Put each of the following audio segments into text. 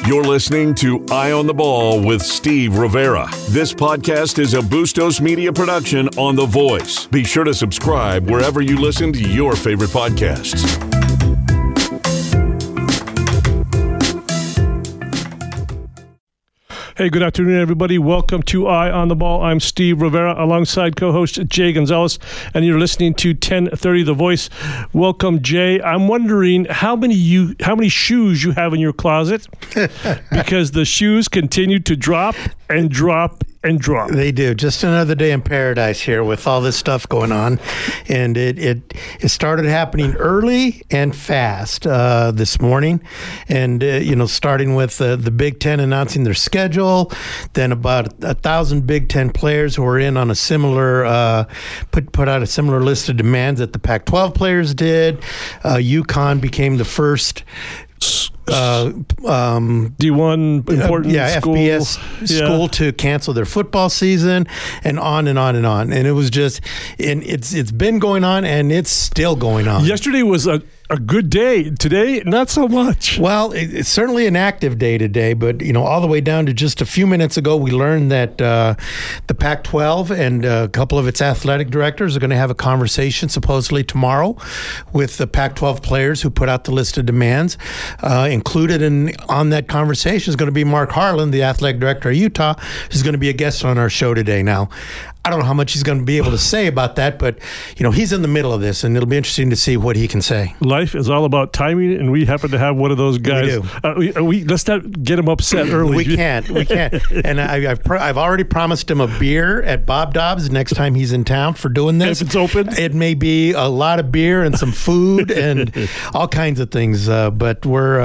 You're listening to Eye on the Ball with Steve Rivera. This podcast is a Bustos Media production on The Voice. Be sure to subscribe wherever you listen to your favorite podcasts. Hey, good afternoon, everybody. Welcome to Eye on the Ball. I'm Steve Rivera alongside co-host Jay Gonzalez, and you're listening to 1030 The Voice. Welcome, Jay. I'm wondering how many shoes you have in your closet, because the shoes continue to drop and drop and drop. They do. Just another day in paradise here with all this stuff going on, and it started happening early and fast this morning, and starting with the Big Ten announcing their schedule, then about 1,000 Big Ten players who were in on a similar put out a similar list of demands that the Pac-12 players did. UConn became the first D1 important school. FBS school to cancel their football season, and on and on and on. And it was just, and it's been going on, and it's still going on. Yesterday was a good day. Today, not so much. Well, it's certainly an active day today, but all the way down to just a few minutes ago, we learned that the Pac-12 and a couple of its athletic directors are going to have a conversation supposedly tomorrow with the Pac-12 players who put out the list of demands. Included on that conversation is going to be Mark Harlan, the athletic director of Utah, who's going to be a guest on our show today. Now, I don't know how much he's going to be able to say about that, but he's in the middle of this, and it'll be interesting to see what he can say. Life is all about timing, and we happen to have one of those guys. We do. Let's not get him upset early. We can't. And I've already promised him a beer at Bob Dobbs next time he's in town for doing this. If it's open, it may be a lot of beer and some food and all kinds of things. But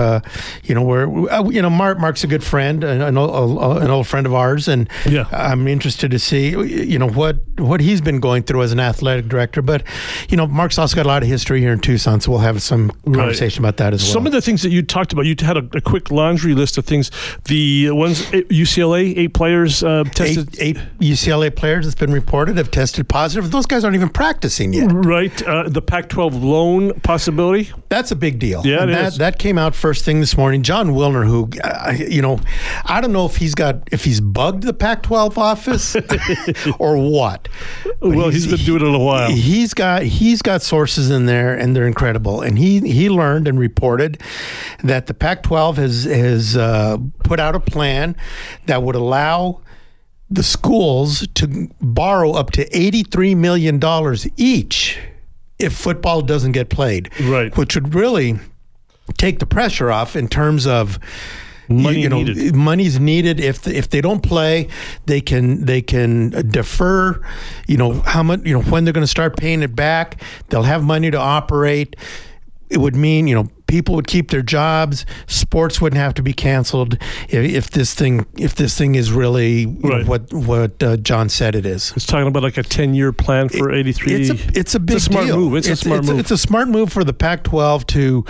Mark's a good friend, an old friend of ours, and I'm interested to see what he's been going through as an athletic director. But Mark's also got a lot of history here in Tucson, so we'll have some conversation about that as well. Some of the things that you talked about, you had a quick laundry list of things. The ones UCLA, 8 players tested. Eight UCLA players that's been reported have tested positive. Those guys aren't even practicing yet. Right. The Pac-12 loan possibility. That's a big deal. Yeah, and that came out first thing this morning. John Wilner, who I don't know if he's bugged the Pac-12 office or what. Well, he's been doing it a while. He's got sources in there, and they're incredible. And he learned and reported that the Pac-12 has put out a plan that would allow the schools to borrow up to $83 million each if football doesn't get played. Right. Which would really take the pressure off in terms of needed. Money's needed. If they don't play, they can defer. How much? When they're going to start paying it back. They'll have money to operate. It would mean people would keep their jobs. Sports wouldn't have to be canceled if this thing is really what John said it is. It's talking about like a 10-year plan for 83. It's a big smart deal. move. It's a smart move. It's a smart move for the Pac-12 to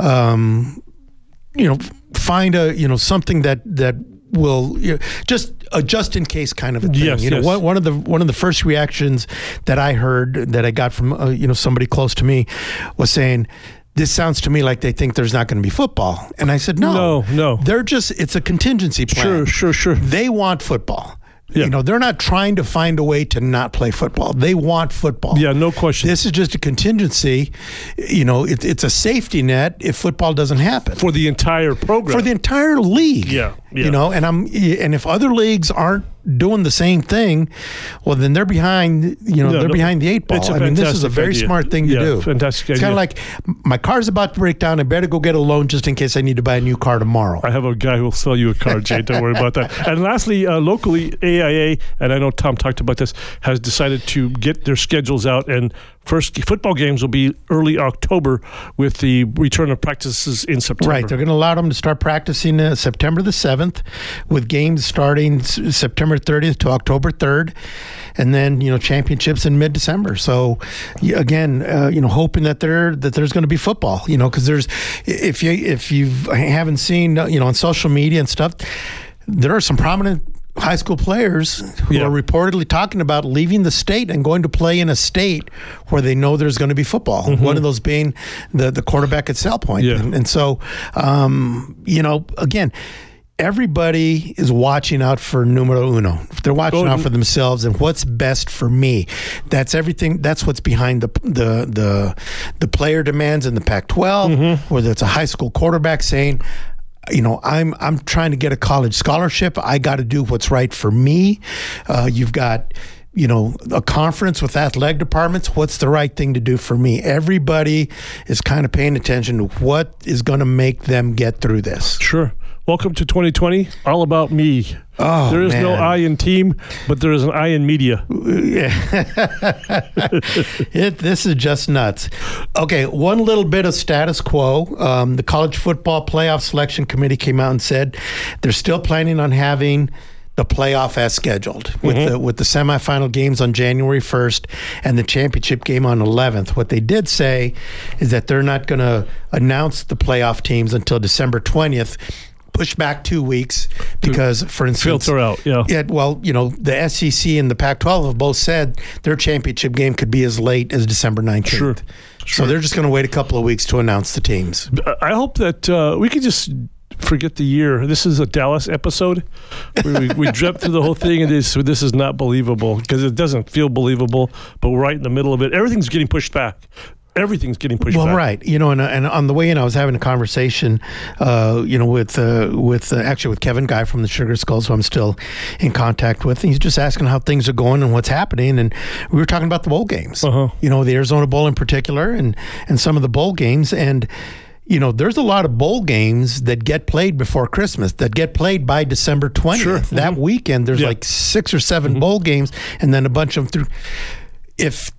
find something that will just a just in case kind of a thing. Yes. One of the first reactions that I heard that I got from somebody close to me was saying, this sounds to me like they think there's not going to be football. And I said, no. It's a contingency plan. Sure. They want football. Yeah. They're not trying to find a way to not play football. They want football. Yeah, no question. This is just a contingency. It's a safety net if football doesn't happen. For the entire program. For the entire league. Yeah. And if other leagues aren't doing the same thing, well, then they're behind. They're behind the 8 ball. This is a very smart thing to do. Fantastic It's idea. kind of like my car's about to break down. I better go get a loan just in case I need to buy a new car tomorrow. I have a guy who will sell you a car, Jay. Don't worry about that. And lastly, locally, AIA, and I know Tom talked about this, has decided to get their schedules out, and first football games will be early October with the return of practices in September. Right. They're going to allow them to start practicing September the 7th with games starting September 30th to October 3rd. And then, championships in mid-December. So, again, hoping that there's going to be football, because there's, if you haven't seen, on social media and stuff, there are some prominent high school players who are reportedly talking about leaving the state and going to play in a state where they know there's going to be football. Mm-hmm. One of those being the quarterback at Sal Point. Yeah. And so, again, everybody is watching out for numero uno. They're watching out for themselves and what's best for me. That's everything. That's what's behind the player demands in the Pac-12, whether it's a high school quarterback saying, I'm trying to get a college scholarship. I got to do what's right for me. You've got a conference with athletic departments. What's the right thing to do for me? Everybody is kind of paying attention to what is going to make them get through this. Sure. Welcome to 2020. All about me. Oh, there is no I in team, but there is an I in media. This is just nuts. Okay, one little bit of status quo. The College Football Playoff Selection Committee came out and said they're still planning on having the playoff as scheduled, with the semifinal games on January 1st and the championship game on 11th. What they did say is that they're not going to announce the playoff teams until December 20th. Push back 2 weeks because, for instance, filter out. The SEC and the Pac-12 have both said their championship game could be as late as December 19th. Sure. So they're just going to wait a couple of weeks to announce the teams. I hope that we could just forget the year. This is a Dallas episode. We dreamt through the whole thing, and this is not believable because it doesn't feel believable. But we're right in the middle of it. Everything's getting pushed back. Everything's getting pushed back. Well, right. And on the way in, I was having a conversation, with Kevin Guy from the Sugar Skulls, who I'm still in contact with. And he's just asking how things are going and what's happening. And we were talking about the bowl games, the Arizona Bowl in particular, and some of the bowl games. And there's a lot of bowl games that get played before Christmas, that get played by December 20th. Sure. That weekend, there's like 6 or 7 bowl games, and then a bunch of them through. If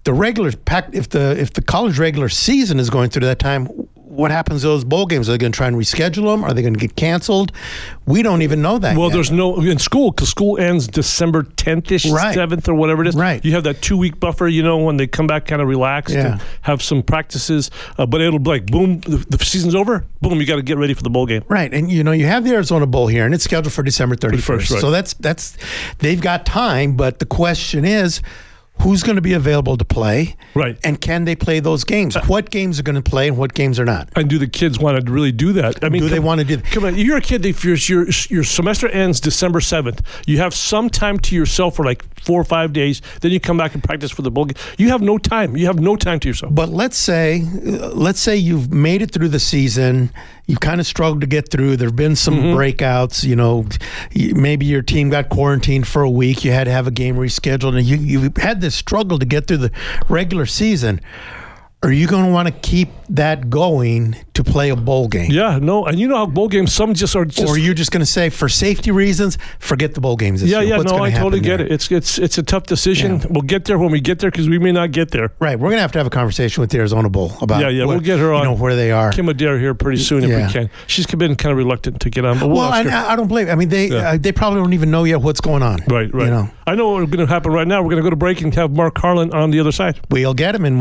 the college regular season is going through that time, what happens to those bowl games? Are they going to try and reschedule them? Are they going to get canceled? We don't even know that yet. There's no in school, because school ends December 10th-ish, 7th or whatever it is. Right. You have that 2-week buffer, when they come back kind of relaxed and have some practices. But it'll be like, boom, the season's over. Boom, you got to get ready for the bowl game. Right. And, you have the Arizona Bowl here, and it's scheduled for December 31st. Right. So that's they've got time, but the question is, who's going to be available to play? Right. And can they play those games? What games are going to play and what games are not? And do the kids want to really do that? I mean, do they want to do that? Come on, you're a kid. If your semester ends December 7th, you have some time to yourself for like 4 or 5 days. Then you come back and practice for the bowl game. You have no time. You have no time to yourself. But let's say you've made it through the season. You've kind of struggled to get through. There have been some breakouts. Maybe your team got quarantined for a week. You had to have a game rescheduled, and you had this struggle to get through the regular season. Are you going to want to keep that going to play a bowl game? Yeah, no. And you know how bowl games, some just are just... Or are you just going to say, for safety reasons, forget the bowl games this year? Yeah, no, I totally get it. It's a tough decision. Yeah. We'll get there when we get there, because we may not get there. Right. We're going to have a conversation with the Arizona Bowl about we'll get her on. Where they are. Kim Adair here pretty soon if we can. She's been kind of reluctant to get on. But I don't blame her. I mean, they probably don't even know yet what's going on. Right. I know what's going to happen right now. We're going to go to break and have Mark Harlan on the other side. We'll get him, and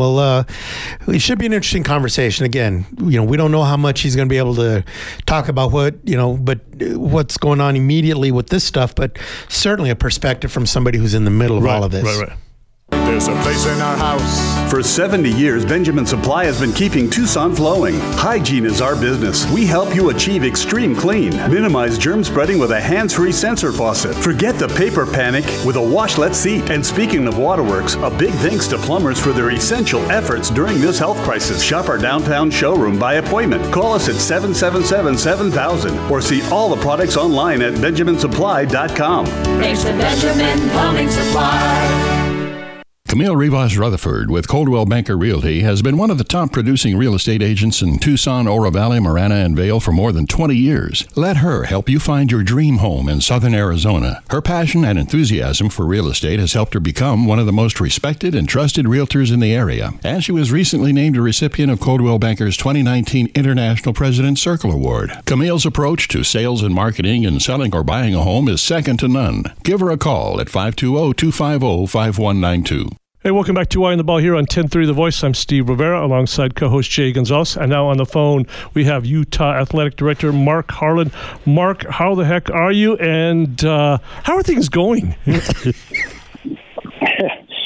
it should be an interesting conversation. Again, we don't know how much he's going to be able to talk about but what's going on immediately with this stuff, but certainly a perspective from somebody who's in the middle of all of this. Right. There's a place in our house. For 70 years, Benjamin Supply has been keeping Tucson flowing. Hygiene is our business. We help you achieve extreme clean. Minimize germ spreading with a hands-free sensor faucet. Forget the paper panic with a washlet seat. And speaking of waterworks, a big thanks to plumbers for their essential efforts during this health crisis. Shop our downtown showroom by appointment. Call us at 777-7000 or see all the products online at benjaminsupply.com. Thanks to Benjamin Plumbing Supply. Camille Rivas Rutherford with Coldwell Banker Realty has been one of the top producing real estate agents in Tucson, Oro Valley, Marana, and Vail for more than 20 years. Let her help you find your dream home in southern Arizona. Her passion and enthusiasm for real estate has helped her become one of the most respected and trusted realtors in the area. And she was recently named a recipient of Coldwell Banker's 2019 International President's Circle Award. Camille's approach to sales and marketing and selling or buying a home is second to none. Give her a call at 520-250-5192. Hey, welcome back to Eye on the Ball here on 1030 The Voice. I'm Steve Rivera alongside co-host Jay Gonzalez. And now on the phone, we have Utah Athletic Director Mark Harlan. Mark, how the heck are you? And how are things going?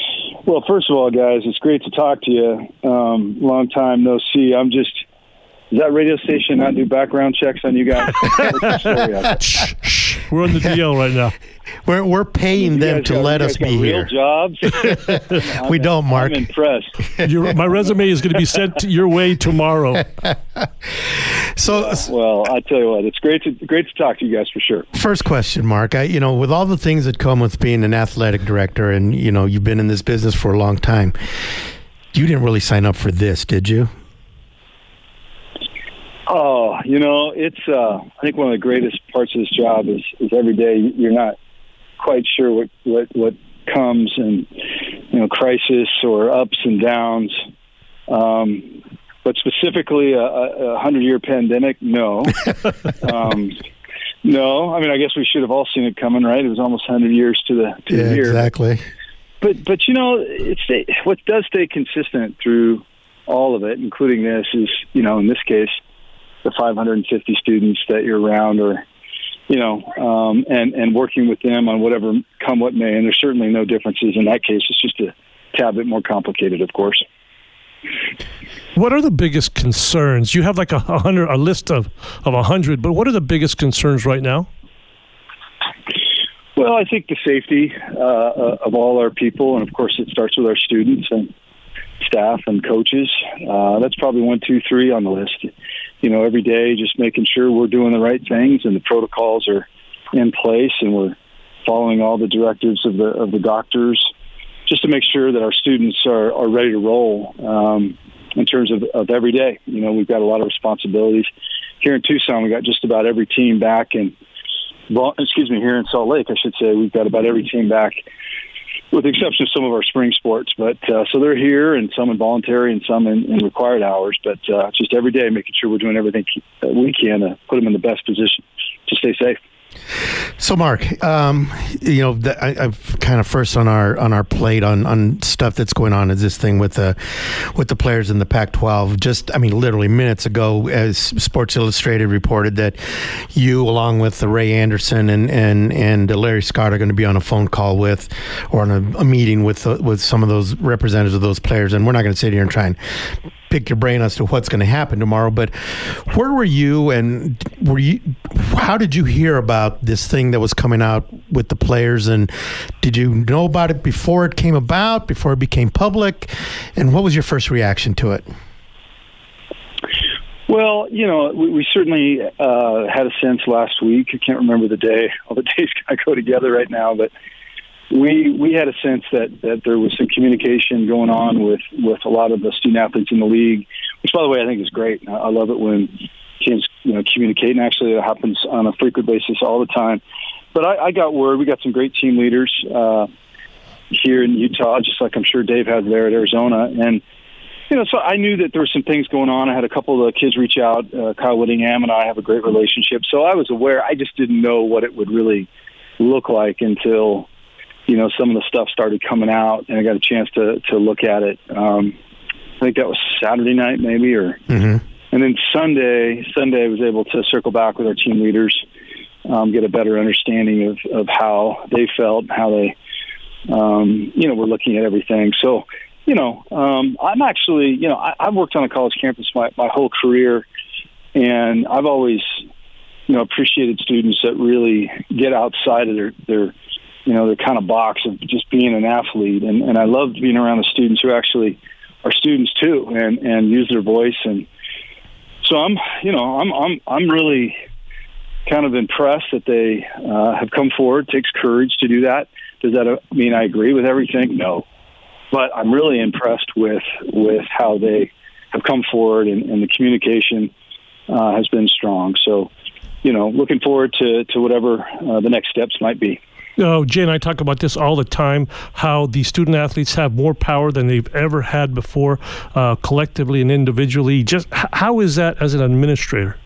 Well, first of all, guys, it's great to talk to you. Long time no see. I'm just, Does that radio station not do background checks on you guys? Shh. We're on the DL right now. We're paying them to let us be here. Real jobs. We don't, Mark. I'm impressed. My resume is going to be sent your way tomorrow. Well, I tell you what, it's great to talk to you guys for sure. First question, Mark. With all the things that come with being an athletic director, and you've been in this business for a long time, you didn't really sign up for this, did you? Oh, it's I think one of the greatest parts of this job is every day you're not quite sure what comes, and crisis or ups and downs. But specifically a 100-year pandemic, no. No, I mean, I guess we should have all seen it coming, right? It was almost 100 years to the year. Exactly. But what does stay consistent through all of it, including this, is in this case, the 550 students that you're around, or and working with them on whatever come what may. And there's certainly no differences in that case. It's just a tad bit more complicated, of course. What are the biggest concerns? You have like a list of 100, but what are the biggest concerns right now? Well, I think the safety of all our people, and of course it starts with our students and staff and coaches. That's probably 1, 2, 3 on the list. Every day just making sure we're doing the right things and the protocols are in place and we're following all the directives of the doctors, just to make sure that our students are ready to roll in terms of every day. We've got a lot of responsibilities. Here in Tucson, we got just about every team back, and here in Salt Lake, I should say, we've got about every team back, with the exception of some of our spring sports. But so they're here, and some in voluntary and some in required hours. But just every day making sure we're doing everything that we can to put them in the best position to stay safe. So, Mark, I've kind of first on our plate on stuff that's going on is this thing with the players in the Pac-12. Literally minutes ago, as Sports Illustrated reported that you, along with Ray Anderson and Larry Scott, are going to be on a phone call with, or on a meeting with some of those representatives of those players. And we're not going to sit here and try and pick your brain as to what's going to happen tomorrow, but where were you, and how did you hear about this thing that was coming out with the players, and did you know about it before it came about, before it became public, and what was your first reaction to it? Well, we certainly had a sense last week. I can't remember the day. All the days kind of go together right now, but we had a sense that there was some communication going on with a lot of the student athletes in the league, which, by the way, I think is great. I love it when teams communicate, and actually it happens on a frequent basis all the time. But I got word. We got some great team leaders here in Utah, just like I'm sure Dave has there at Arizona. And so I knew that there were some things going on. I had a couple of kids reach out. Kyle Whittingham and I have a great relationship, so I was aware. I just didn't know what it would really look like until some of the stuff started coming out, and I got a chance to look at it. I think that was Saturday night, maybe, and then Sunday I was able to circle back with our team leaders, get a better understanding of how they felt, how they, were looking at everything. So, I'm actually, I've worked on a college campus my whole career, and I've always, appreciated students that really get outside of their kind of box of just being an athlete. And I loved being around the students who actually are students too, and use their voice. And so I'm really kind of impressed that they have come forward. It takes courage to do that. Does that mean I agree with everything? No. But I'm really impressed with how they have come forward, and the communication has been strong. So, looking forward to whatever the next steps might be. Jay and I talk about this all the time, how the student athletes have more power than they've ever had before, collectively and individually. Just how is that as an administrator?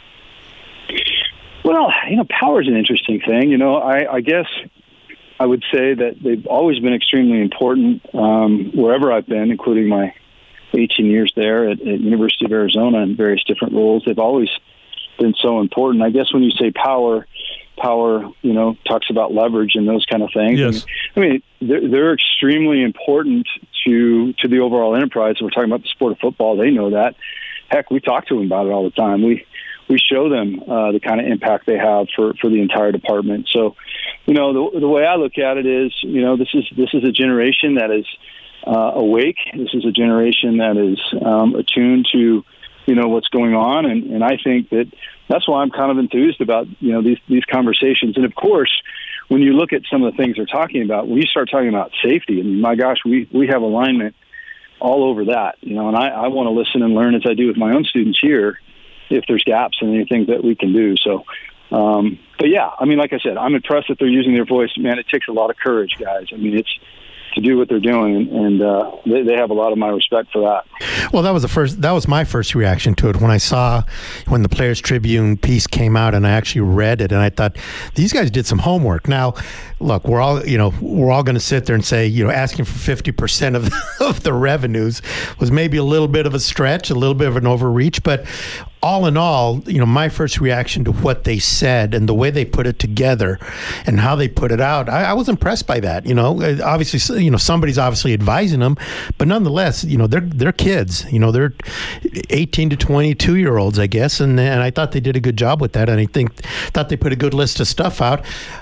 Well, power is an interesting thing. I guess I would say that they've always been extremely important wherever I've been, including my 18 years there at University of Arizona in various different roles. They've always been so important. I guess when you say power, talks about leverage and those kind of things. Yes. And, they're extremely important to the overall enterprise. We're talking about the sport of football. They know that. heck, we talk to them about it all the time. We show them the kind of impact they have for the entire department. So, the way I look at it is, this is a generation that is awake. This is a generation that is attuned to, what's going on. And I think that's why I'm kind of enthused about, these conversations. And of course, when you look at some of the things they're talking about, when you start talking about safety, and my gosh, we have alignment all over that, and I want to listen and learn as I do with my own students here, if there's gaps in anything that we can do. So, but yeah, like I said, I'm impressed that they're using their voice. Man, it takes a lot of courage, guys. It's to do what they're doing, and they have a lot of my respect for that. Well, that was my first reaction to it when I saw when the Players Tribune piece came out, and I actually read it, and I thought these guys did some homework. Now, look, we're all going to sit there and say, asking for 50% of the revenues was maybe a little bit of a stretch, a little bit of an overreach, but all in all, my first reaction to what they said and the way they put it together and how they put it out, I was impressed by that. Obviously, somebody's obviously advising them, but nonetheless, they're kids. They're 18 to 22-year-olds, I guess, and I thought they did a good job with that, and I thought they put a good list of stuff out.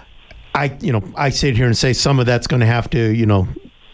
I sit here and say some of that's going to have to,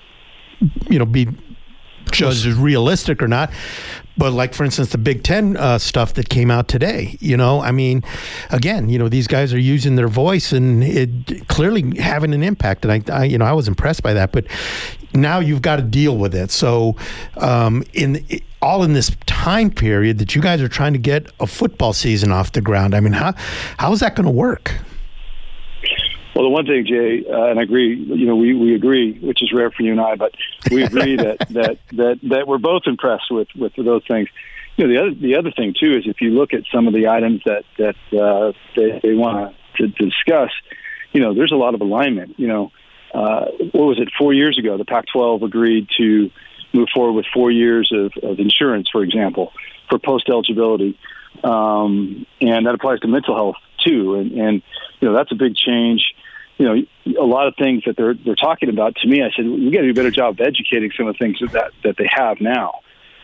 be judged as realistic or not. But like, for instance, the Big Ten stuff that came out today, again, these guys are using their voice and it clearly having an impact. And I was impressed by that. But now you've got to deal with it. So in this time period that you guys are trying to get a football season off the ground, how is that going to work? Well, the one thing, Jay, and I agree, we agree, which is rare for you and I, but we agree that we're both impressed with those things. The other thing too is if you look at some of the items that they want to discuss, there's a lot of alignment. What was it? 4 years ago, the Pac-12 agreed to move forward with 4 years of insurance, for example, for post eligibility, and that applies to mental health too. And that's a big change. A lot of things that they're talking about, to me, I said, we got to do a better job of educating some of the things that they have now.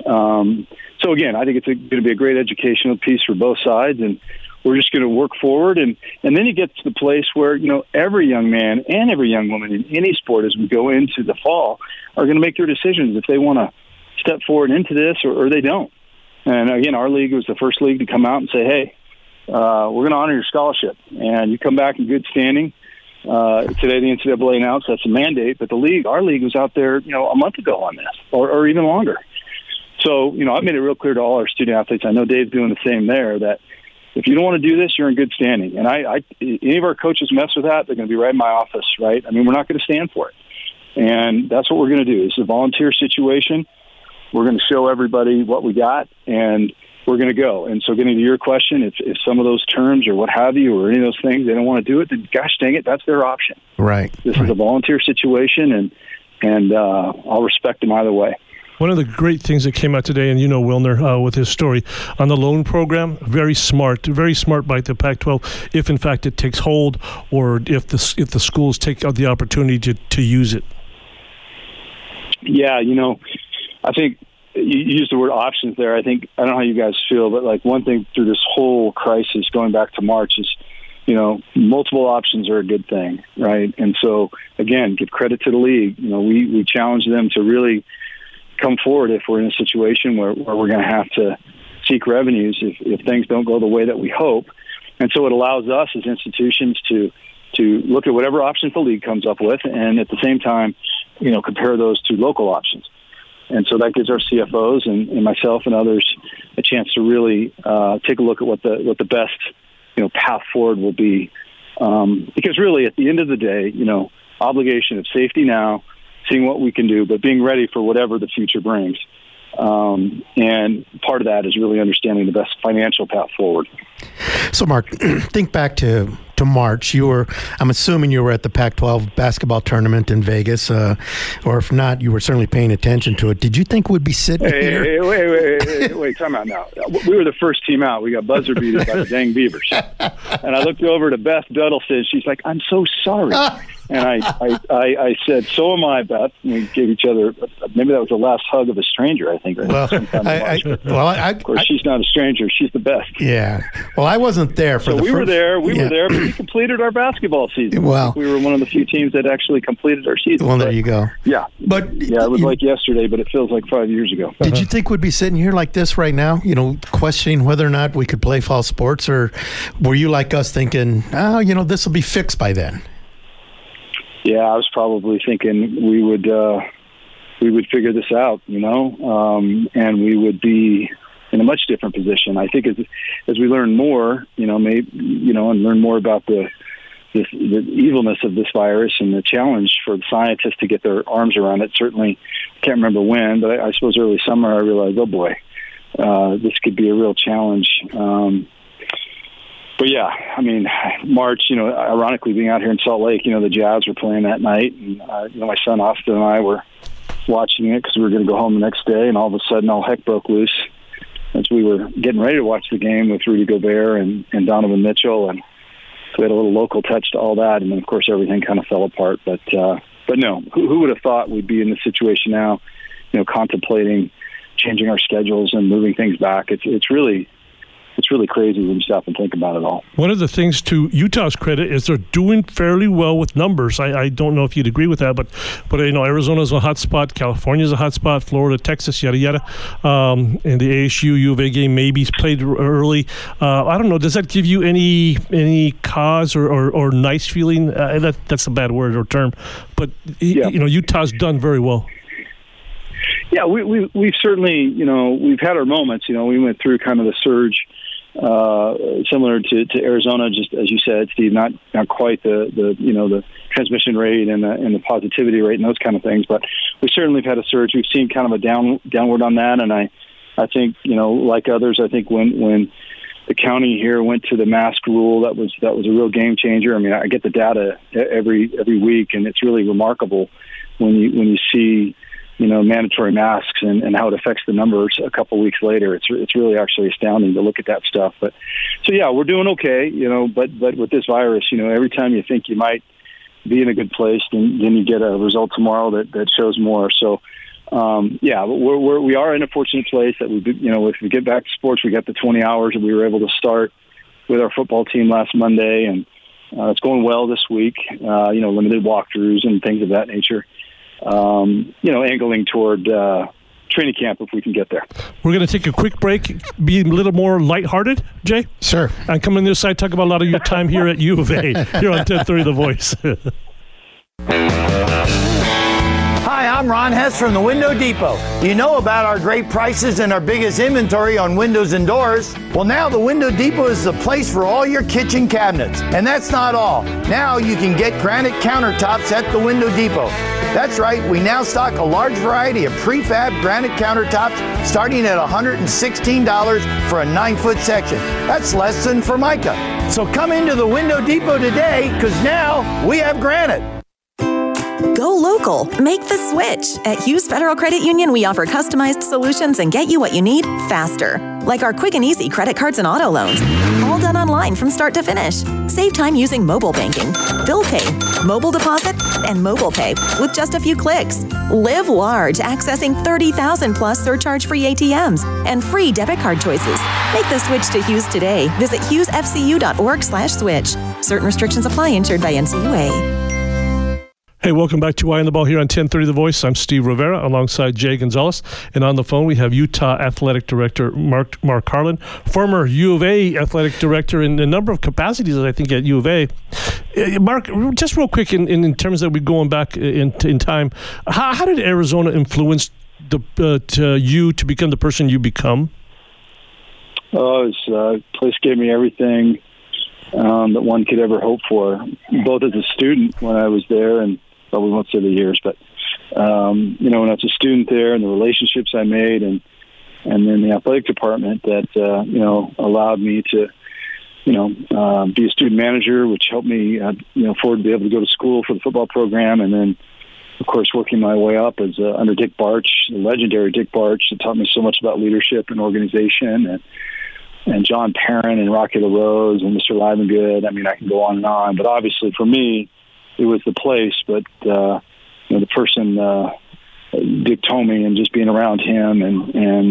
So again, I think it's going to be a great educational piece for both sides, and we're just going to work forward. And then you get to the place where, every young man and every young woman in any sport as we go into the fall are going to make their decisions if they want to step forward into this or they don't. And again, our league was the first league to come out and say, hey, we're going to honor your scholarship, and you come back in good standing. Today, the NCAA announced that's a mandate, but our league was out there, a month ago on this, or even longer. So, I've made it real clear to all our student athletes. I know Dave's doing the same there. That if you don't want to do this, you're in good standing. And any of our coaches mess with that, they're going to be right in my office, right? We're not going to stand for it, and that's what we're going to do. It's a volunteer situation. We're going to show everybody what we got, and we're going to go. And so getting to your question, if some of those terms or what have you, or any of those things, they don't want to do it, then gosh dang it, that's their option. Right. This is a volunteer situation, and I'll respect them either way. One of the great things that came out today, and Wilner with his story on the loan program, very smart by the Pac-12, if in fact it takes hold, or if the schools take the opportunity to use it. Yeah, I think you used the word options there. I don't know how you guys feel, but like one thing through this whole crisis going back to March is, multiple options are a good thing, right? And so again, give credit to the league. We challenge them to really come forward if we're in a situation where we're going to have to seek revenues if things don't go the way that we hope. And so it allows us as institutions to look at whatever options the league comes up with, and at the same time, compare those to local options. And so that gives our CFOs and myself and others a chance to really take a look at what the best path forward will be. Because really, at the end of the day, obligation of safety now, seeing what we can do, but being ready for whatever the future brings. And part of that is really understanding the best financial path forward. So, Mark, think back to March. I'm assuming you were at the Pac-12 basketball tournament in Vegas, or if not, you were certainly paying attention to it. Did you think we'd be sitting here? Hey, wait, time out now. We were the first team out. We got buzzer beaten by the dang Beavers. And I looked over to Beth Duddleton. She's like, I'm so sorry. And I said, so am I, Beth. And we gave each other, maybe that was the last hug of a stranger, I think. Right? Of course, she's not a stranger. She's the best. Yeah. Well, I wasn't there for we were there. We were there, but we completed our basketball season. Well, we were one of the few teams that actually completed our season. Well, there you go. Yeah. But it was like yesterday, but it feels like 5 years ago. Did you think we'd be sitting here like this right now, questioning whether or not we could play fall sports, or were you like us thinking, this will be fixed by then? Yeah, I was probably thinking we would figure this out, and we would be in a much different position. I think as we learn more, and learn more about the evilness of this virus and the challenge for the scientists to get their arms around it. Certainly, I can't remember when, but I suppose early summer I realized, oh boy, this could be a real challenge. But yeah, I mean, March, ironically being out here in Salt Lake, the Jazz were playing that night, and my son Austin and I were watching it because we were going to go home the next day, and all of a sudden all heck broke loose as we were getting ready to watch the game with Rudy Gobert and Donovan Mitchell, and so we had a little local touch to all that, and then of course everything kind of fell apart. But no, who would have thought we'd be in this situation now, contemplating changing our schedules and moving things back? It's really crazy when you stop and think about it all. One of the things to Utah's credit is they're doing fairly well with numbers. I don't know if you'd agree with that, but Arizona's a hot spot, California's a hot spot, Florida, Texas, yada yada. And the ASU U of A game maybe played early. I don't know. Does that give you any cause or nice feeling? That's a bad word or term, but Utah's done very well. Yeah, we've certainly, we've had our moments. We went through kind of the surge similar to Arizona, just as you said, Steve, not quite the transmission rate and the positivity rate and those kind of things, but we certainly have had a surge. We've seen kind of a downward on that, and I think, like others, I think when the county here went to the mask rule, that was a real game changer. I mean, I get the data every week, and it's really remarkable when you see mandatory masks and how it affects the numbers a couple weeks later. It's really actually astounding to look at that stuff. But so yeah, we're doing okay, but with this virus, every time you think you might be in a good place, then you get a result tomorrow that shows more. So we are in a fortunate place that if we get back to sports, we got the 20 hours that we were able to start with our football team last Monday, and it's going well this week. Limited walkthroughs and things of that nature. Angling toward training camp if we can get there. We're going to take a quick break, be a little more lighthearted, Jay? Sure. And come on this side, talk about a lot of your time here at U of A, here on 1030 The Voice. Hi, I'm Ron Hess from the Window Depot. You know about our great prices and our biggest inventory on windows and doors? Well, now the Window Depot is the place for all your kitchen cabinets. And that's not all. Now you can get granite countertops at the Window Depot. That's right, we now stock a large variety of prefab granite countertops starting at $116 for a 9-foot section. That's less than Formica. So come into the Window Depot today, because now we have granite. Go local. Make the switch. At Hughes Federal Credit Union, we offer customized solutions and get you what you need faster. Like our quick and easy credit cards and auto loans. All done online from start to finish. Save time using mobile banking, bill pay, mobile deposit, and mobile pay with just a few clicks. Live large, accessing 30,000 plus surcharge-free ATMs and free debit card choices. Make the switch to Hughes today. Visit hughesfcu.org/switch. Certain restrictions apply. Insured by NCUA. Hey, welcome back to Eye on the Ball here on 1030 The Voice. I'm Steve Rivera alongside Jay Gonzalez. And on the phone, we have Utah Athletic Director Mark Harlan, former U of A Athletic Director in a number of capacities, I think, at U of A. Mark, just real quick, in terms of we going back in time, how did Arizona influence you to become the person you become? The place gave me everything that one could ever hope for, both as a student when I was there, and probably won't say the years, but when I was a student there, and the relationships I made, and then the athletic department that allowed me to be a student manager, which helped me afford to be able to go to school for the football program, and then of course working my way up as under Dick Barch, the legendary Dick Barch, that taught me so much about leadership and organization, and John Perrin and Rocky LaRose and Mr. Livengood. I mean, I can go on and on. But obviously for me, it was the place, but the person, Dick Tomey, and just being around him, and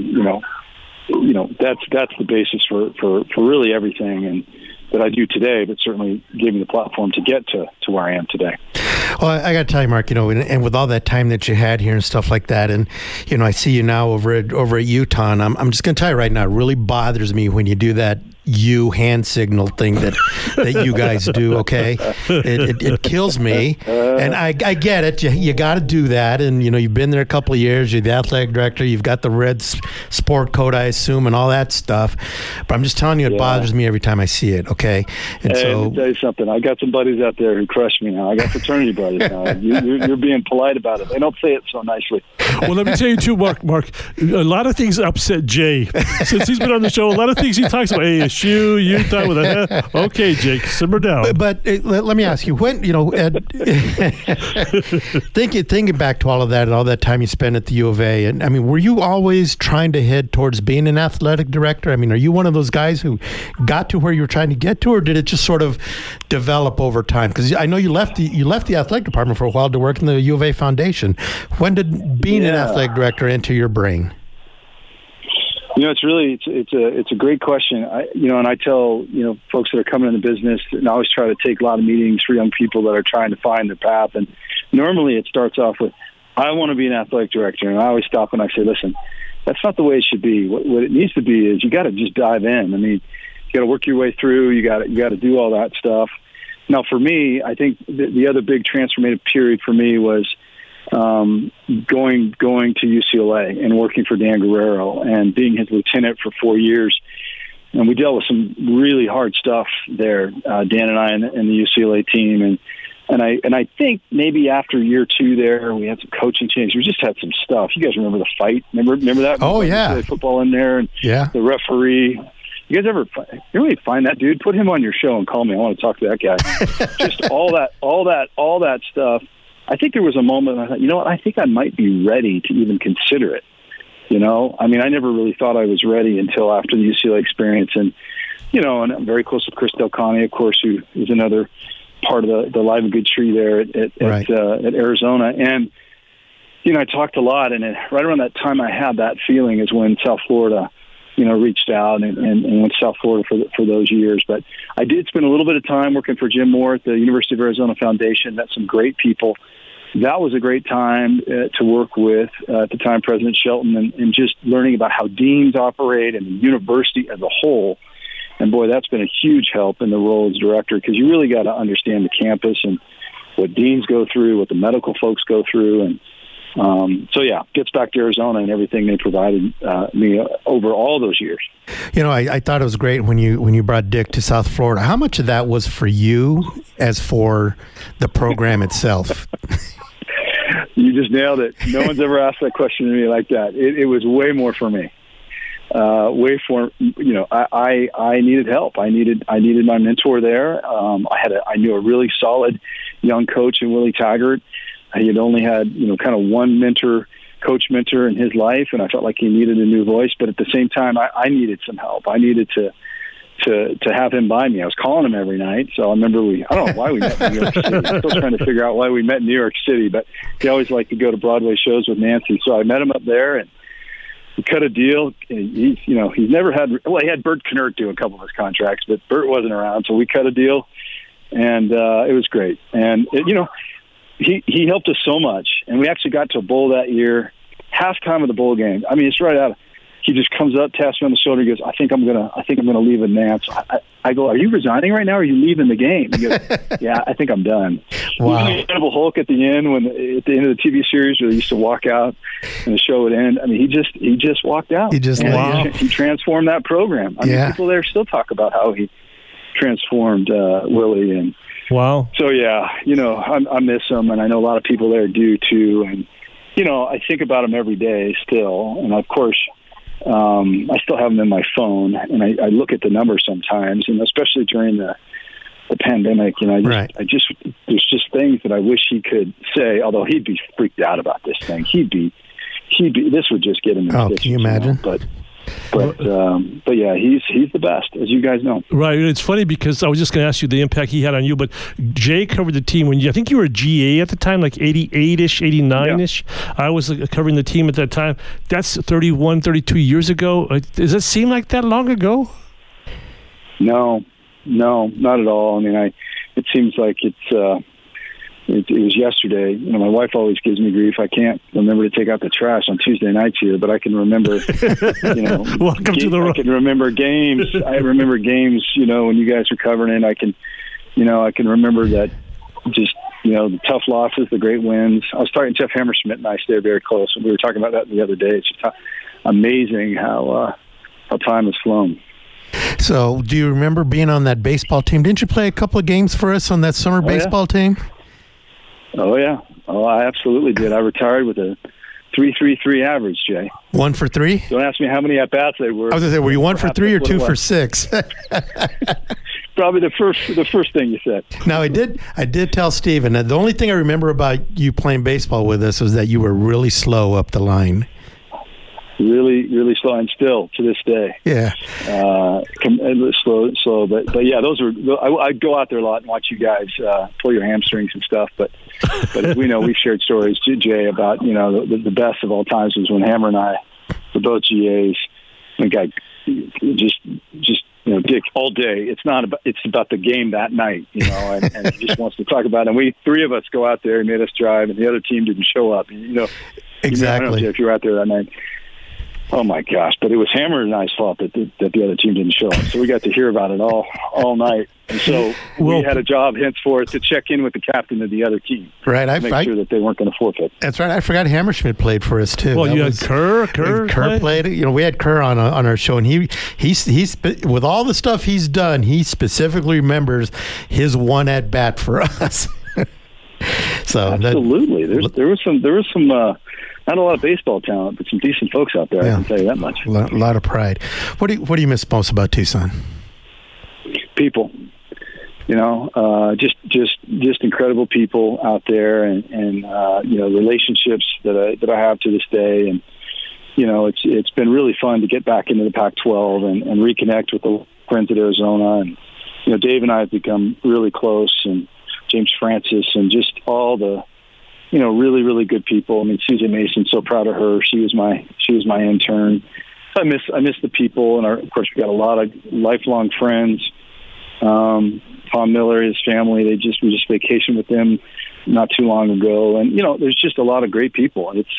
that's the basis for really everything and that I do today, but certainly gave me the platform to get to where I am today. Well, I got to tell you, Mark, and with all that time that you had here and stuff like that, and, I see you now over at Utah, and I'm just going to tell you right now, it really bothers me when you do that hand signal thing that you guys do, okay? It kills me. And I get it. You got to do that. And, you've been there a couple of years. You're the athletic director. You've got the red sport coat, I assume, and all that stuff. But I'm just telling you, it bothers me every time I see it, okay? And let me tell you something. I got some buddies out there who crush me now. I got fraternity brothers now. You're being polite about it. They don't say it so nicely. Well, let me tell you, too, Mark, a lot of things upset Jay. Since he's been on the show, a lot of things he talks about, hey, Utah with a head. Okay, Jake, simmer down. But let me ask you, when thinking back to all of that and all that time you spent at the U of A, and I mean, were you always trying to head towards being an athletic director? I mean, are you one of those guys who got to where you were trying to get to, or did it just sort of develop over time? Because I know you left the athletic department for a while to work in the U of A Foundation. When did being an athletic director enter your brain? It's a great question. And I tell, folks that are coming in the business, and I always try to take a lot of meetings for young people that are trying to find their path. And normally it starts off with, I want to be an athletic director. And I always stop and I say, listen, that's not the way it should be. What it needs to be is you got to just dive in. I mean, you got to work your way through. You got to do all that stuff. Now, for me, I think the other big transformative period for me was going to UCLA and working for Dan Guerrero and being his lieutenant for 4 years. And we dealt with some really hard stuff there, Dan and I and the UCLA team. And I think maybe after year 2 there, we had some coaching changes. We just had some stuff. You guys remember the fight? Remember that? Oh, yeah. UCLA football in there and the referee. You guys ever really find that dude? Put him on your show and call me. I want to talk to that guy. Just all that stuff. I think there was a moment I thought, you know what, I think I might be ready to even consider it. I mean, I never really thought I was ready until after the UCLA experience. And, and I'm very close with Chris Del Conte, of course, who is another part of the Live and Good tree there at Arizona. And, I talked a lot. And right around that time I had that feeling is when South Florida, reached out and went to South Florida for those years. But I did spend a little bit of time working for Jim Moore at the University of Arizona Foundation. Met some great people. That was a great time to work with, at the time, President Shelton, and just learning about how deans operate and the university as a whole. And, boy, that's been a huge help in the role as director, because you really got to understand the campus and what deans go through, what the medical folks go through. And gets back to Arizona and everything they provided me over all those years. I thought it was great when you brought Dick to South Florida. How much of that was for you as for the program itself? You just nailed it. No one's ever asked that question to me like that. It was way more for me. I needed help. I needed my mentor there. I knew a really solid young coach in Willie Taggart. He had only had, kind of one coach mentor in his life, and I felt like he needed a new voice. But at the same time, I needed some help. I needed to have him by me. I was calling him every night. So I remember I don't know why we met in New York City. I'm still trying to figure out why we met in New York City, but he always liked to go to Broadway shows with Nancy. So I met him up there, and we cut a deal. He's never had, he had Bert Knert do a couple of his contracts, but Bert wasn't around. So we cut a deal, and it was great. And, he helped us so much, and we actually got to a bowl that year, halftime of the bowl game. I mean, it's right out. He just comes up, taps me on the shoulder, and goes, "I think I'm gonna leave in Nance." I go, "Are you resigning right now, or are you leaving the game?" He goes, "Yeah, I think I'm done." Wow. Incredible Hulk at the end at the end of the TV series, where he used to walk out and the show would end. I mean, he just walked out. He transformed that program. I mean, people there still talk about how he transformed Willie. And wow. So I miss him, and I know a lot of people there do too. And I think about him every day still, and of course. I still have him in my phone, and I look at the numbers sometimes, and especially during the pandemic, there's just things that I wish he could say, although he'd be freaked out about this thing. This would just get him in stitches, can you imagine? But But yeah, he's the best, as you guys know. Right. It's funny because I was just going to ask you the impact he had on you, but Jay covered the team when I think you were a GA at the time, like 88-ish, 89-ish. Yeah. I was covering the team at that time. That's 31, 32 years ago. Does it seem like that long ago? No, not at all. I mean, it seems like it was yesterday. You know, my wife always gives me grief. I can't remember to take out the trash on Tuesday nights here, but I can remember, you know, I can remember games. I remember games, you know, when you guys were covering it. I can remember that just, you know, the tough losses, the great wins. I was talking to Jeff Hammerschmidt and I stayed very close. We were talking about that the other day. It's just amazing how time has flown. So do you remember being on that baseball team? Didn't you play a couple of games for us on that summer baseball team? Oh, yeah. Oh, I absolutely did. I retired with a 3.33 average, Jay. 1 for 3? Don't ask me how many at-bats they were. I was going to say, were you 1 for 3 or 2 for 6? Probably the first thing you said. Now, I did tell Steven that the only thing I remember about you playing baseball with us was that you were really slow up the line. Really, really slow, and still to this day. Yeah. Slow, but yeah, those were. I'd go out there a lot and watch you guys pull your hamstrings and stuff. But as we know, we've shared stories, Jay, about, you know, the best of all times was when Hammer and I were both GAs. The guy just you know, Dick all day. It's about the game that night, you know, and he just wants to talk about it. And we 3 of us go out there. He made us drive, and the other team didn't show up. You know, exactly. I don't know if you were out there that night. Oh my gosh! But it was Hammer and I's fault that the other team didn't show up. So we got to hear about it all night. And so we had a job henceforth to check in with the captain of the other team, right? To make sure that they weren't going to forfeit. That's right. I forgot Hammerschmidt played for us too. Well, you had Kerr played. You know, we had Kerr on our show, and he's with all the stuff he's done, he specifically remembers his one at bat for us. So absolutely, there was some. Not a lot of baseball talent, but some decent folks out there. Yeah. I can tell you that much. A lot of pride. What do you miss most about Tucson? People. You know, just incredible people out there, and you know, relationships that I have to this day, and you know, it's been really fun to get back into the Pac-12 and reconnect with the friends at Arizona, and you know, Dave and I have become really close, and James Francis, and just all the, you know, really, really good people. I mean, Susan Mason, so proud of her. She was my intern. I miss the people, and of course we got a lot of lifelong friends. Tom Miller, his family, we just vacationed with them not too long ago, and you know, there's just a lot of great people. And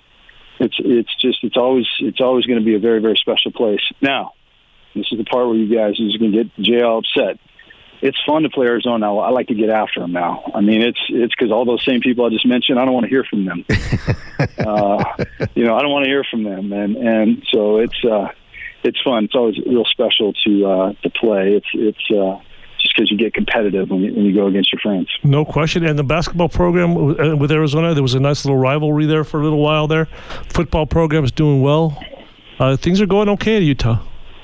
it's always going to be a very, very special place. Now, this is the part where you guys are going to get Jay all upset. It's fun to play Arizona now. I like to get after them now. I mean, it's because all those same people I just mentioned, I don't want to hear from them. You know, I don't want to hear from them, and so it's fun. It's always real special to play. It's just because you get competitive when you go against your friends. No question. And the basketball program with Arizona, there was a nice little rivalry there for a little while there. Football program is doing well. Things are going okay at Utah.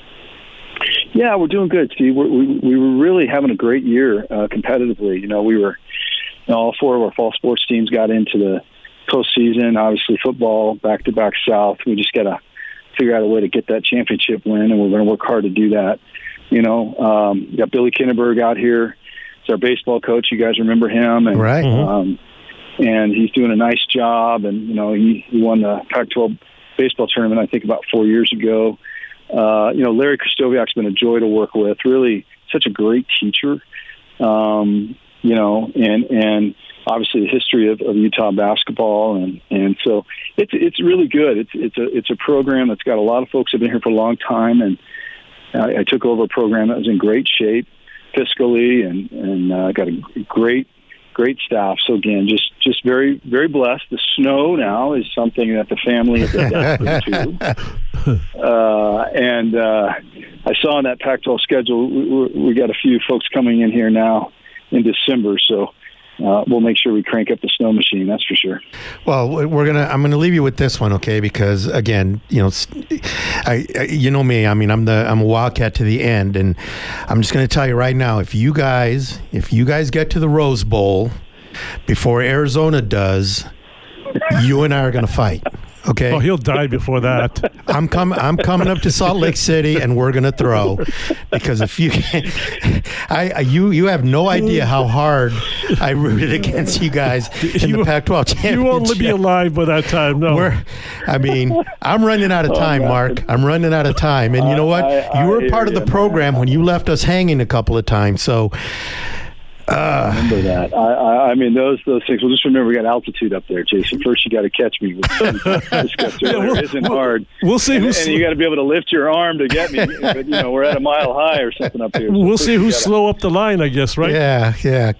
Yeah, we're doing good, Steve. We were really having a great year competitively. You know, all 4 of our fall sports teams got into the postseason. Obviously, football, back-to-back South. We just got to figure out a way to get that championship win, and we're going to work hard to do that. You know, we got Billy Kinneberg out here. He's our baseball coach. You guys remember him. And, right. And he's doing a nice job. And, you know, he won the Pac-12 baseball tournament, I think, about 4 years ago. You know, Larry Krastoviak's been a joy to work with. Really, such a great teacher. You know, and obviously the history of Utah basketball, and so it's really good. It's a program that's got a lot of folks who've been here for a long time, and I took over a program that was in great shape fiscally, and got a great staff. So again, just very, very blessed. The snow now is something that the family is adapted to. And I saw in that Pac-12 schedule, we got a few folks coming in here now in December, so we'll make sure we crank up the snow machine. That's for sure. Well, I'm gonna leave you with this one, okay? Because again, you know, you know me. I mean, I'm a Wildcat to the end, and I'm just gonna tell you right now, if you guys get to the Rose Bowl before Arizona does, you and I are gonna fight. Okay. Oh, he'll die before that. I'm coming up to Salt Lake City, and we're going to throw, because if you you have no idea how hard I rooted against you guys in the Pac-12 championship. You won't be alive by that time. No. I'm running out of time, Mark. I'm running out of time, and you know what? You were part of the program when you left us hanging a couple of times. So. I remember that. I mean, those things. Well, just remember, we got altitude up there, Jason. First, you got to catch me. It isn't hard. We'll see and you got to be able to lift your arm to get me. But we're at a mile high or something up here. So we'll see who's slow up the line, I guess, right? Yeah. Yeah.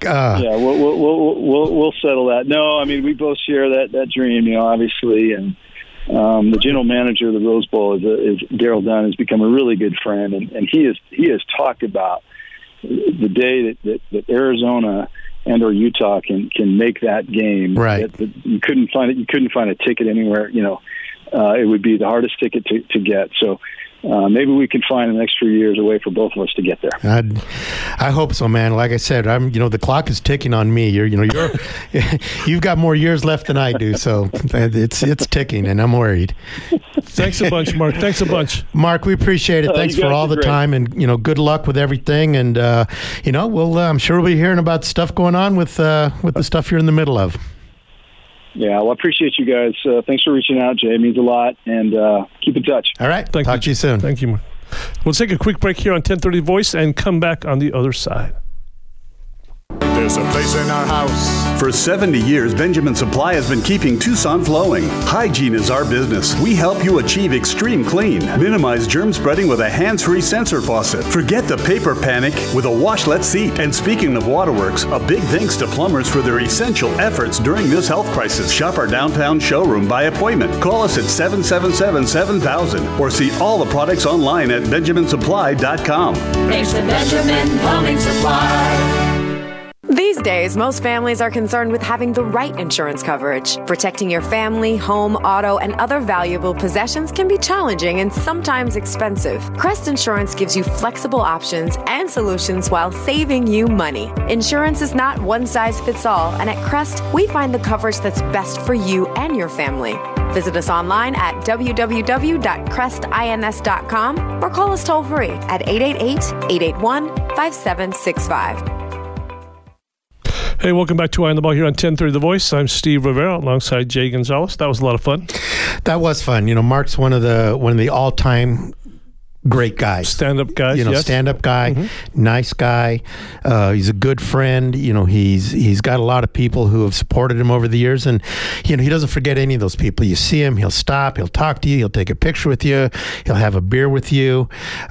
We'll settle that. No, I mean, we both share that dream, obviously, and. The general manager of the Rose Bowl is Daryl Dunn, has become a really good friend, and he has talked about the day that Arizona and or Utah can make that game. Right. That you couldn't find it. You couldn't find a ticket anywhere. It would be the hardest ticket to get. So. Maybe we can find in the next few years a way for both of us to get there. I hope so, man. Like I said, the clock is ticking on me. You've got more years left than I do, so it's ticking, and I'm worried. Thanks a bunch, Mark. Thanks a bunch, Mark. We appreciate it. Thanks for all the time, and good luck with everything. And I'm sure we'll be hearing about stuff going on with the stuff you're in the middle of. Yeah, well, I appreciate you guys. Thanks for reaching out, Jay. It means a lot, and keep in touch. All right. Talk to you soon. Thank you, Mark. We'll take a quick break here on 1030 Voice and come back on the other side. There's a place in our house. For 70 years, Benjamin Supply has been keeping Tucson flowing. Hygiene is our business. We help you achieve extreme clean. Minimize germ spreading with a hands-free sensor faucet. Forget the paper panic with a washlet seat. And speaking of waterworks, a big thanks to plumbers for their essential efforts during this health crisis. Shop our downtown showroom by appointment. Call us at 777-7000 or see all the products online at benjaminsupply.com. Thanks to Benjamin Plumbing Supply. These days, most families are concerned with having the right insurance coverage. Protecting your family, home, auto, and other valuable possessions can be challenging and sometimes expensive. Crest Insurance gives you flexible options and solutions while saving you money. Insurance is not one size fits all, and at Crest, we find the coverage that's best for you and your family. Visit us online at www.crestins.com or call us toll free at 888-881-5765. Hey, welcome back to Eye on the Ball here on 1030 The Voice. I'm Steve Rivera alongside Jay Gonzalez. That was a lot of fun. That was fun. Mark's one of the all-time great guys. Stand-up guys, yes. Stand-up guy, nice guy. He's a good friend. He's got a lot of people who have supported him over the years, and he doesn't forget any of those people. You see him, he'll stop, he'll talk to you, he'll take a picture with you, he'll have a beer with you.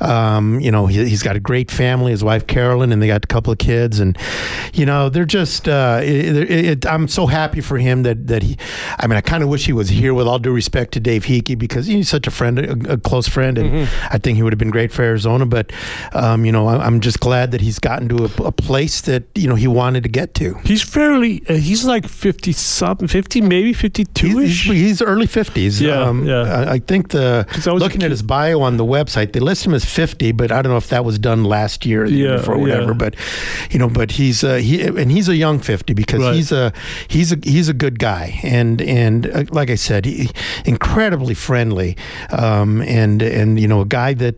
He's got a great family, his wife Carolyn, and they got a couple of kids, and they're just. I'm so happy for him that he. I mean, I kind of wish he was here. With all due respect to Dave Hickey, because he's such a friend, a close friend, and I think he would have been great for Arizona, but I'm just glad that he's gotten to a place that he wanted to get to. He's he's like 50 something, 50 maybe 52ish. He's early 50s. Yeah. I think looking at his bio on the website, they list him as 50, but I don't know if that was done last year or the year before, whatever. But but he's a young 50 because he's a good guy, and like I said, incredibly friendly, and a guy that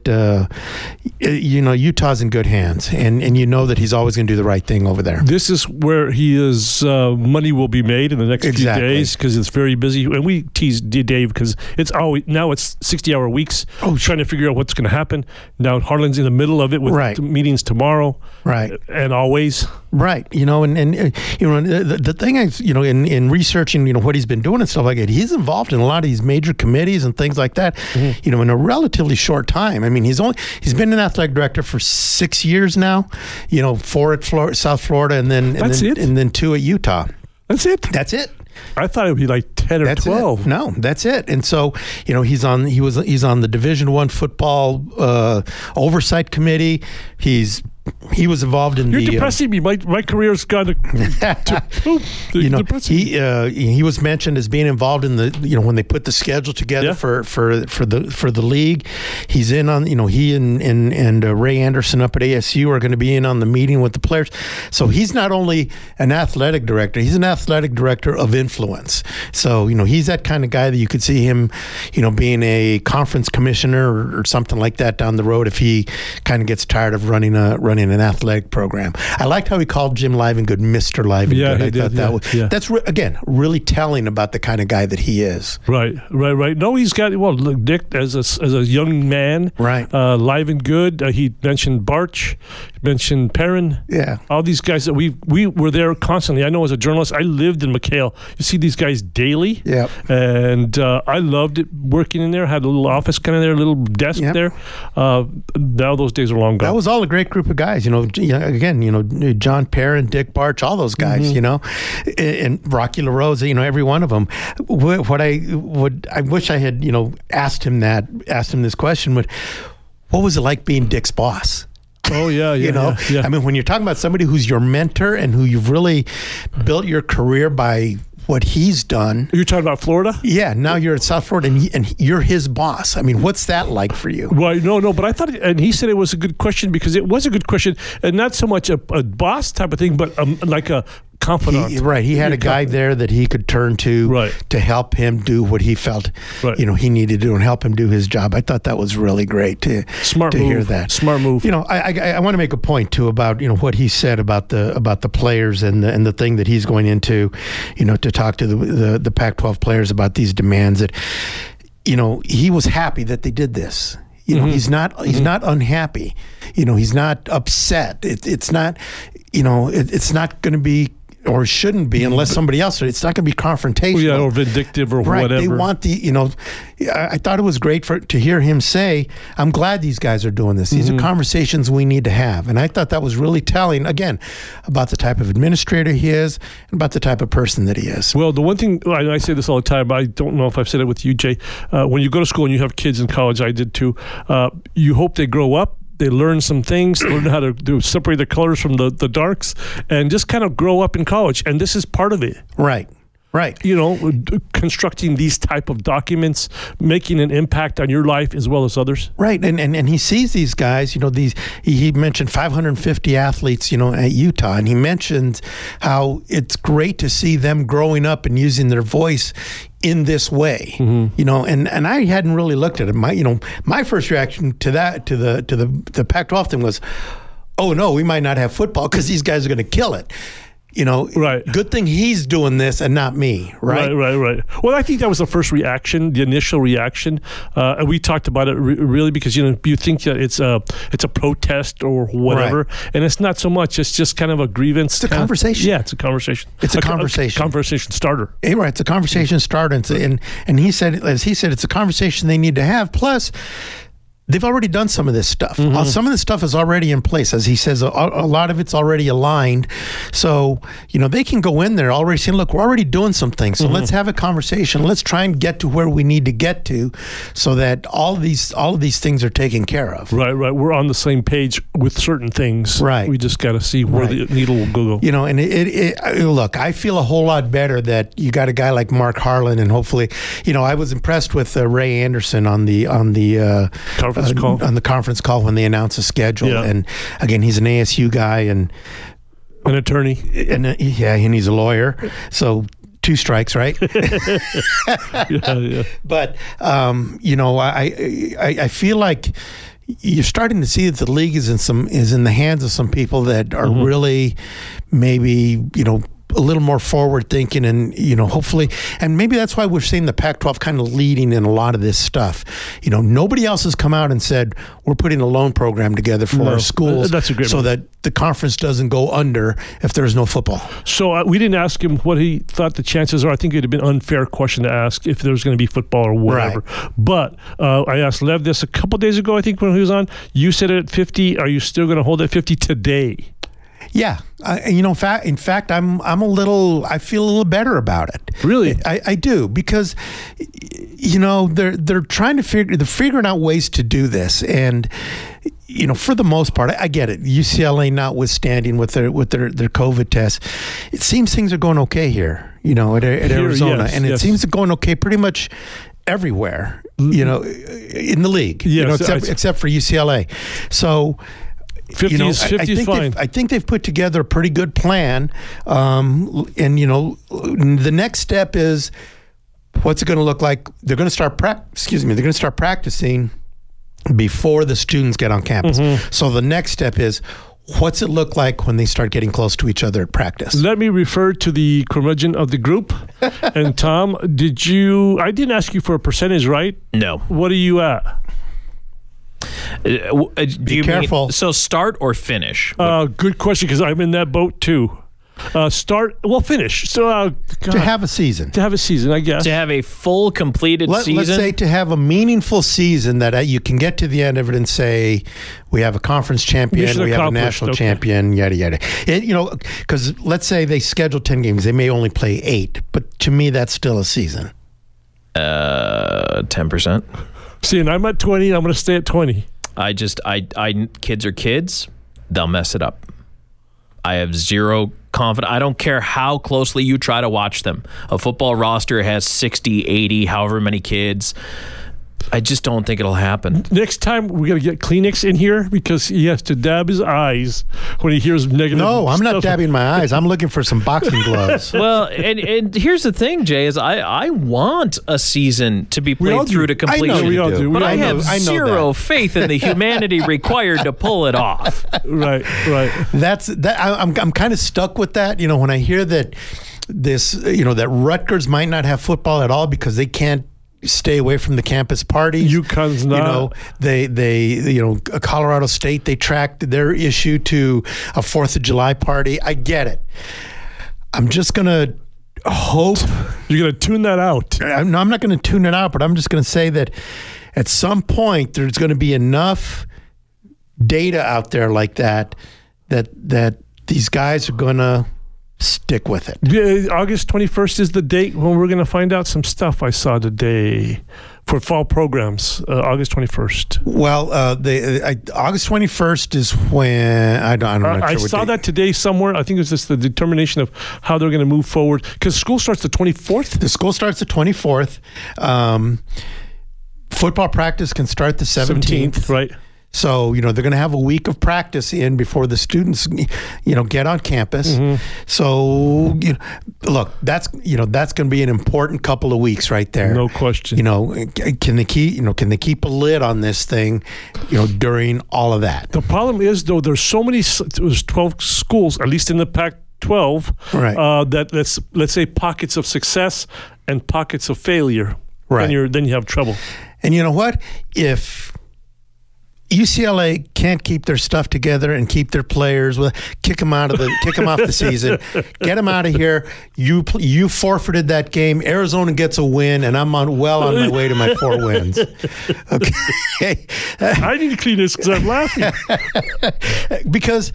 Utah's in good hands, and that he's always going to do the right thing over there. This is where money will be made in the next few days, because it's very busy. And we tease Dave because it's 60-hour weeks, trying to figure out what's going to happen. Now Harlan's in the middle of it with meetings tomorrow, and always. Right, the thing is, in researching, what he's been doing and stuff like that, he's involved in a lot of these major committees and things like that, in a relatively short time. I mean, he's been an athletic director for 6 years now, 4 at South Florida, and then 2 at Utah. That's it. I thought it would be like 10 or 12. No, that's it. And so, he's on the Division I football oversight committee. He's he was involved in You're depressing me. My career's gone to poop. He was mentioned as being involved in the when they put the schedule together for the league. He's in on he and Ray Anderson up at ASU are going to be in on the meeting with the players. So he's not only an athletic director, he's an athletic director of influence. So he's that kind of guy that you could see him being a conference commissioner or something like that down the road if he kind of gets tired of running an athletic program. I liked how he called Jim Livengood Mr. Livengood. Yeah, he I did. thought that's again really telling about the kind of guy that he is. Right. No, he's got look, Dick as a young man. Right. Livengood. He mentioned Barch. Mentioned Perrin. Yeah. All these guys that we were there constantly. I know as a journalist, I lived in McHale. You see these guys daily. Yeah. And I loved it working in there. Had a little office kind of there, a little desk there. Now those days are long gone. That was all a great group of guys. Again, John Perrin, Dick Barch, all those guys. And Rocky LaRose. Every one of them. I wish I had asked him this question. But what was it like being Dick's boss? Oh, yeah. I mean, when you're talking about somebody who's your mentor and who you've really built your career by what he's done. You're talking about Florida? Yeah. Now you're at South Florida and you're his boss. I mean, what's that like for you? Well, no, but I thought, and he said it was a good question because it was a good question, and not so much a boss type of thing, but like a confidant. He had a guy there that he could turn to help him do what he felt he needed to do and help him do his job. I thought that was really great to hear that. Smart move. I want to make a point too about what he said about the players and the thing that he's going into, to talk to the Pac-12 players about these demands that he was happy that they did this. He's not unhappy. He's not upset. It's not going to be, or shouldn't be, unless somebody else. It's not going to be confrontational, or vindictive, or whatever. They want I thought it was great to hear him say, "I'm glad these guys are doing this. These are conversations we need to have." And I thought that was really telling, again, about the type of administrator he is and about the type of person that he is. Well, the one thing I say this all the time. I don't know if I've said it with you, Jay. When you go to school and you have kids in college, I did too. You hope they grow up. They learn some things, learn how to separate the colors from the darks, and just kind of grow up in college. And this is part of it. Right. Constructing these type of documents, making an impact on your life as well as others. Right. And he sees these guys, he mentioned 550 athletes, at Utah. And he mentioned how it's great to see them growing up and using their voice in this way, and I hadn't really looked at it. My first reaction to that, to the Pac-12 thing was, oh no, we might not have football because these guys are going to kill it. Right. Good thing he's doing this and not me, right? Right. Well, I think that was the first reaction, the initial reaction. And we talked about it really because, you think that it's a protest or whatever. Right. And it's not so much. It's just kind of a grievance. It's a conversation. It's a conversation. It's a conversation. Conversation starter. Right. It's a conversation starter. And he said, it's a conversation they need to have. Plus, they've already done some of this stuff. Some of this stuff is already in place. As he says, a lot of it's already aligned. So, they can go in there already saying, look, we're already doing some things. So let's have a conversation. Let's try and get to where we need to get to so that all of these things are taken care of. Right. We're on the same page with certain things. Right. We just got to see where the needle will go. And look, I feel a whole lot better that you got a guy like Mark Harlan, and hopefully, I was impressed with Ray Anderson on the on the conference call when they announced the schedule. Yeah. And again, he's an ASU guy and an attorney, and he's a lawyer. So 2 strikes, right? Yeah. But I feel like you're starting to see that the league is in the hands of some people that are really maybe a little more forward thinking, and hopefully, and maybe that's why we're seeing the Pac-12 kind of leading in a lot of this stuff. Nobody else has come out and said we're putting a loan program together for our schools. That's a great so that the conference doesn't go under if there's no football. So we didn't ask him what he thought the chances are. I think it'd have been an unfair question to ask if there was going to be football or whatever. Right. But I asked Lev this a couple days ago, I think, when he was on. You said it at 50. Are you still going to hold it at 50 today? Yeah, in fact, I feel a little better about it. Really, I do, because they're figuring out ways to do this, and for the most part, I get it. UCLA notwithstanding with their COVID tests, it seems things are going okay here, at Arizona. Yes, and it seems to going okay pretty much everywhere, in the league, except for UCLA. So, 50 is fine. I think they've put together a pretty good plan. The next step is, what's it going to look like? They're going to start practicing before the students get on campus. So the next step is, what's it look like when they start getting close to each other at practice? Let me refer to the curmudgeon of the group. And Tom, I didn't ask you for a percentage, right? No. What are you at? Be careful. So start or finish? Good question, because I'm in that boat too. Finish. So to have a season. I guess. To have a full completed season? Let's say to have a meaningful season that you can get to the end of it and say, we have a conference champion, we have a national champion, yada, yada. Because let's say they schedule 10 games. They may only play 8, but to me, that's still a season. 10%. See, and I'm at 20. I'm going to stay at 20. Kids are kids. They'll mess it up. I have zero confidence. I don't care how closely you try to watch them. A football roster has 60, 80, however many kids. I just don't think it'll happen. Next time, we got to get Kleenex in here because he has to dab his eyes when he hears negative No, I'm stuff. not dabbing my eyes. I'm looking for some boxing gloves. Well, and here's the thing, Jay, is I want a season to be played through to completion. I know we all do. But I have zero faith in the humanity required to pull it off. Right. I'm kind of stuck with that. When I hear that that Rutgers might not have football at all because they can't stay away from the campus parties. UConn's not. They Colorado State, they tracked their issue to a 4th of July party. I get it. I'm just going to hope. You're going to tune that out. I'm not going to tune it out, but I'm just going to say that at some point there's going to be enough data out there like that these guys are going to stick with it. August 21st is the date when we're going to find out some stuff I saw today for fall programs. August 21st. Well, August 21st is when I'm not sure. I saw that today somewhere. I think it was just the determination of how they're going to move forward because school starts the 24th. The school starts the 24th. Football practice can start the 17th. Right. So, they're going to have a week of practice in before the students, get on campus. So, look, that's going to be an important couple of weeks right there. No question. Can they keep a lid on this thing, during all of that? The problem is, though, there's so many, there's 12 schools, at least in the Pac-12, right. That let's say pockets of success and pockets of failure. Right. Then you have trouble. And you know what? If UCLA can't keep their stuff together and keep their players, kick them off the season, get them out of here. You forfeited that game. Arizona gets a win, and I'm on my way to my 4 wins. Okay, I need to clean this because I'm laughing. Because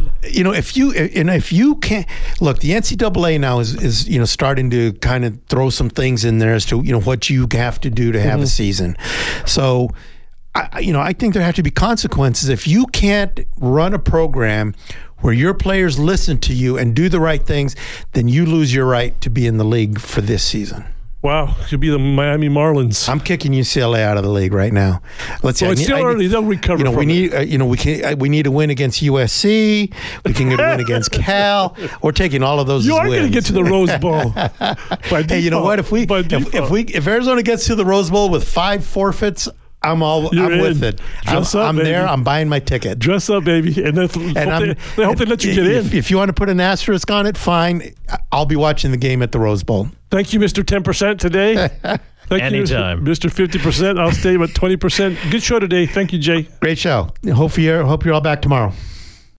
if you can't look, the NCAA now is starting to kind of throw some things in there as to what you have to do to have a season. So. I think there have to be consequences. If you can't run a program where your players listen to you and do the right things, then you lose your right to be in the league for this season. Wow, could be the Miami Marlins. I'm kicking UCLA out of the league right now. It's still early. They'll recover. We need a win against USC. We can get a win against Cal. We're taking all of those. You as are going to get to the Rose Bowl. Hey, you know what? If Arizona gets to the Rose Bowl with 5 forfeits. I'm with it. I'm there. I'm buying my ticket. Dress up, baby. And they hope they let you get in. If you want to put an asterisk on it, fine. I'll be watching the game at the Rose Bowl. Thank you, Mr. 10% today. Anytime. Mr. 50%. I'll stay with 20%. Good show today. Thank you, Jay. Great show. Hope you're all back tomorrow.